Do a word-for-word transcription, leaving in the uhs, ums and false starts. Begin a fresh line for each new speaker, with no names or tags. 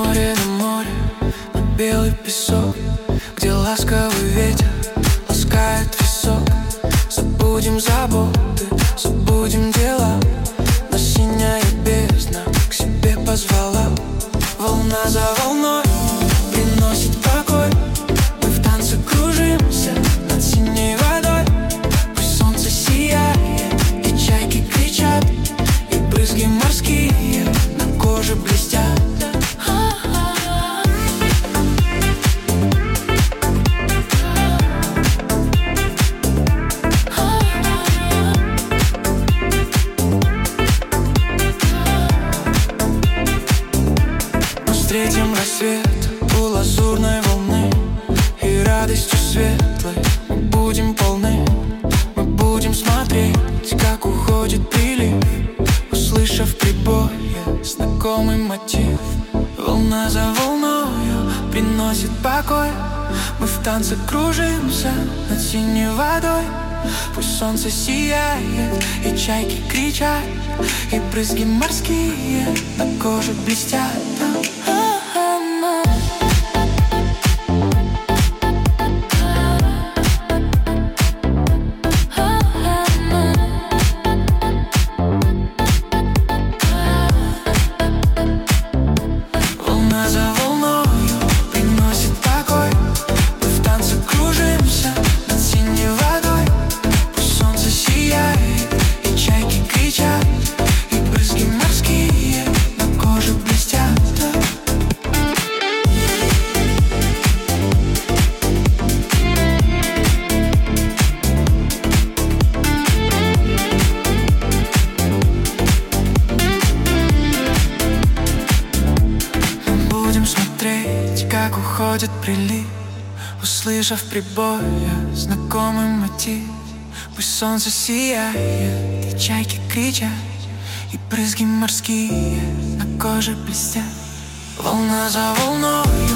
море на море, на белый песок, где ласковый ветер ласкает висок. Забудем заботы, забудем дела, но синяя бездна к себе позвала. Волна за волной приносит покой. Мы в танце кружимся над синей водой. Пусть солнце сияет и чайки кричат, и брызги морские на коже блестят. Встретим рассвет у лазурной волны, и радостью светлой мы будем полны. Мы будем смотреть, как уходит прилив, услышав прибое знакомый мотив. Волна за волною приносит покой. Мы в танце кружимся над синей водой. Пусть солнце сияет и чайки кричат, и брызги морские на коже блестят. Как уходит прилив, услышав прибоя знакомый мотив. Пусть солнце сияет и чайки кричат, и брызги морские на коже блестят. Волна за волной